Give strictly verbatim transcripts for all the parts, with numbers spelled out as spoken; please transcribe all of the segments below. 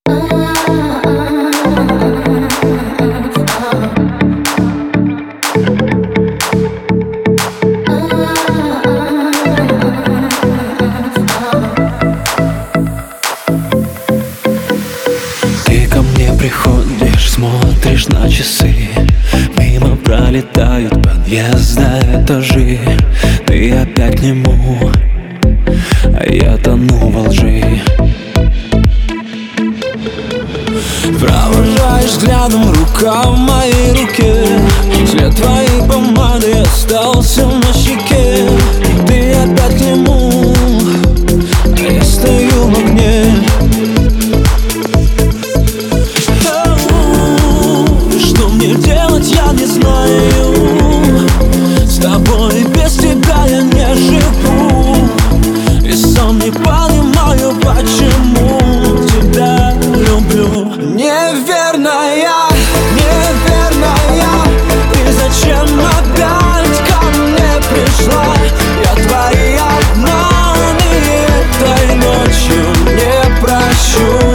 Ты ко мне приходишь, смотришь на часы, мимо пролетают подъезда, этажи. Ты опять к нему, а я тону во лжи. Провожаешь взглядом, рука в моей руке, след твоей помады остался на щеке. Ты опять к нему, а я стою в огне. Что мне делать, я не знаю. С тобой без тебя я не живу, и сам не понимаю, почему тебя люблю. Неверная, неверная, ты зачем опять ко мне пришла? Я твои обманы этой ночью не прощу.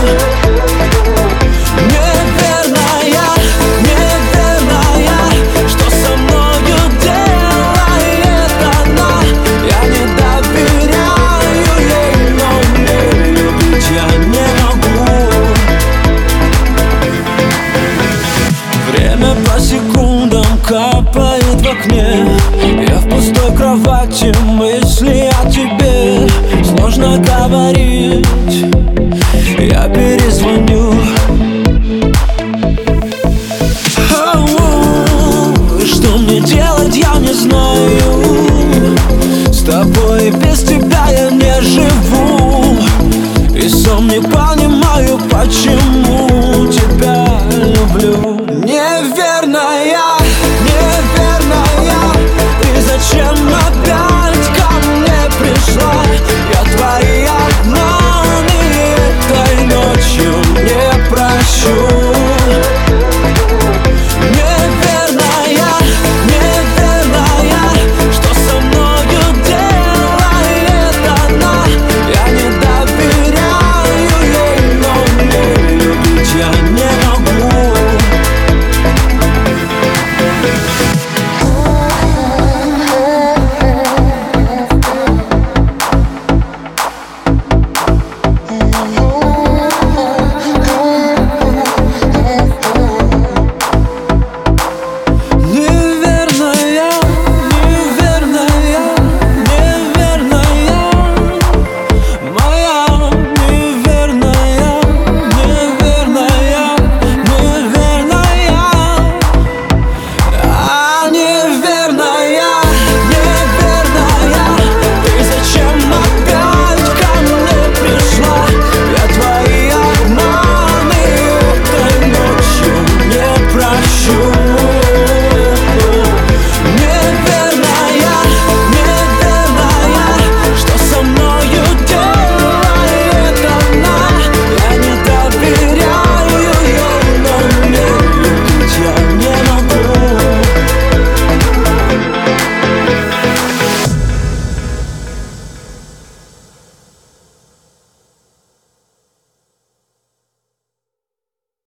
По секундам капает в окне. Я в пустой кровати, мысли о тебе. Сложно говорить, я перезвоню. Ау, что мне делать, я не знаю. С тобой без тебя я не живу, и сам не понимаю, почему тебя люблю. Не верю.